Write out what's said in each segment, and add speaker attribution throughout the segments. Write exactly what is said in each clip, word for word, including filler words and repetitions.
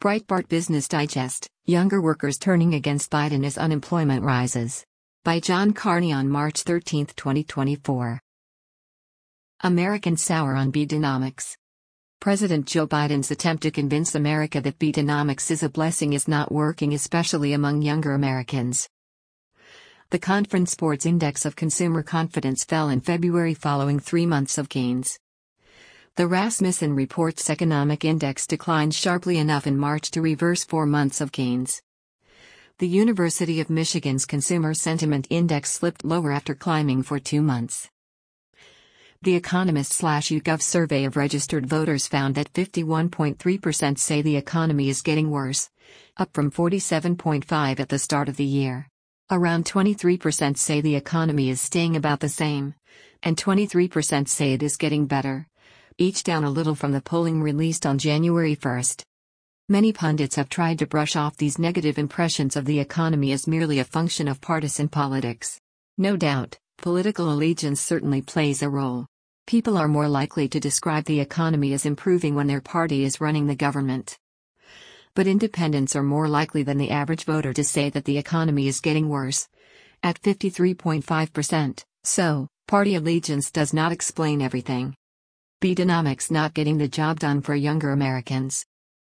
Speaker 1: Breitbart Business Digest: Younger workers turning against Biden as unemployment rises. By John Carney on March thirteenth, twenty twenty-four. Americans sour on Bidenomics. President Joe Biden's attempt to convince America that Bidenomics is a blessing is not working, especially among younger Americans. The Conference Board's Index of Consumer Confidence fell in February following three months of gains. The Rasmussen Report's Economic Index declined sharply enough in March to reverse four months of gains. The University of Michigan's Consumer Sentiment Index slipped lower after climbing for two months. The Economist/YouGov survey of registered voters found that fifty-one point three percent say the economy is getting worse, up from forty-seven point five percent at the start of the year. Around twenty-three percent say the economy is staying about the same, and twenty-three percent say it is getting better, each down a little from the polling released on January first. Many pundits have tried to brush off these negative impressions of the economy as merely a function of partisan politics. No doubt, political allegiance certainly plays a role. People are more likely to describe the economy as improving when their party is running the government. But independents are more likely than the average voter to say that the economy is getting worse, at fifty-three point five percent, so, party allegiance does not explain everything. Bidenomics not getting the job done for younger Americans.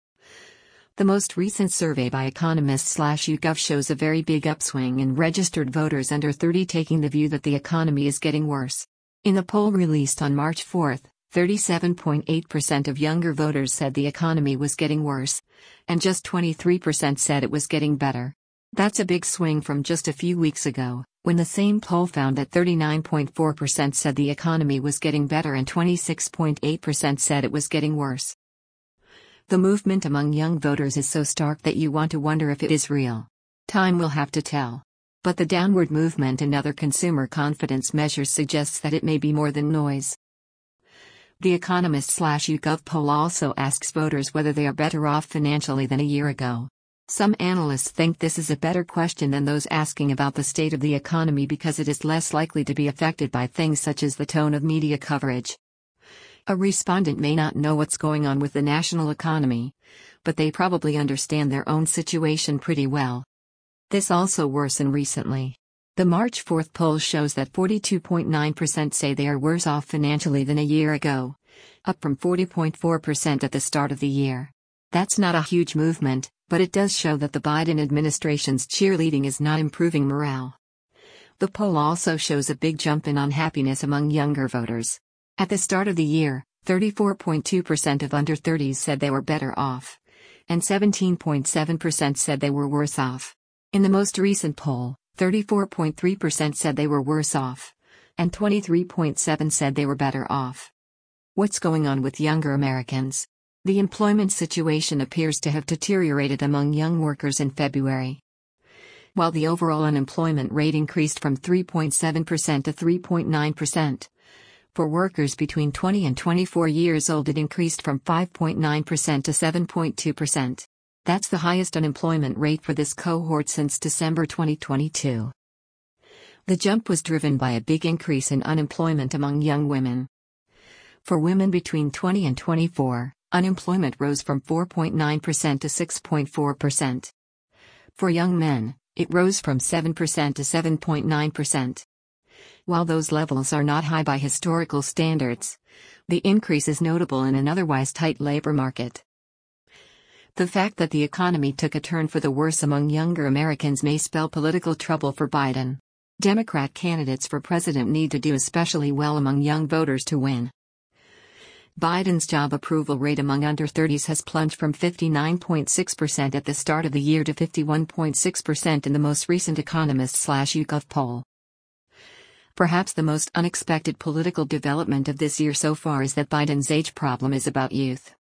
Speaker 1: The most recent survey by Economist/YouGov shows a very big upswing in registered voters under thirty taking the view that the economy is getting worse. In the poll released on March fourth, thirty-seven point eight percent of younger voters said the economy was getting worse, and just twenty-three percent said it was getting better. That's a big swing from just a few weeks ago, when the same poll found that thirty-nine point four percent said the economy was getting better and twenty-six point eight percent said it was getting worse. The movement among young voters is so stark that you want to wonder if it is real. Time will have to tell. But the downward movement in other consumer confidence measures suggests that it may be more than noise. The Economist/YouGov poll also asks voters whether they are better off financially than a year ago. Some analysts think this is a better question than those asking about the state of the economy because it is less likely to be affected by things such as the tone of media coverage. A respondent may not know what's going on with the national economy, but they probably understand their own situation pretty well. This also worsened recently. The March fourth poll shows that forty-two point nine percent say they are worse off financially than a year ago, up from forty point four percent at the start of the year. That's not a huge movement, but it does show that the Biden administration's cheerleading is not improving morale. The poll also shows a big jump in unhappiness among younger voters. At the start of the year, thirty-four point two percent of under thirties said they were better off, and seventeen point seven percent said they were worse off. In the most recent poll, thirty-four point three percent said they were worse off, and twenty-three point seven percent said they were better off. What's going on with younger Americans? The employment situation appears to have deteriorated among young workers in February. While the overall unemployment rate increased from three point seven percent to three point nine percent, for workers between twenty and twenty-four years old it increased from five point nine percent to seven point two percent. That's the highest unemployment rate for this cohort since December twenty twenty-two. The jump was driven by a big increase in unemployment among young women. For women between twenty and twenty-four, unemployment rose from four point nine percent to six point four percent. For young men, it rose from seven percent to seven point nine percent. While those levels are not high by historical standards, the increase is notable in an otherwise tight labor market. The fact that the economy took a turn for the worse among younger Americans may spell political trouble for Biden. Democrat candidates for president need to do especially well among young voters to win. Biden's job approval rate among under thirties has plunged from fifty-nine point six percent at the start of the year to fifty-one point six percent in the most recent Economist/YouGov poll. Perhaps the most unexpected political development of this year so far is that Biden's age problem is about youth.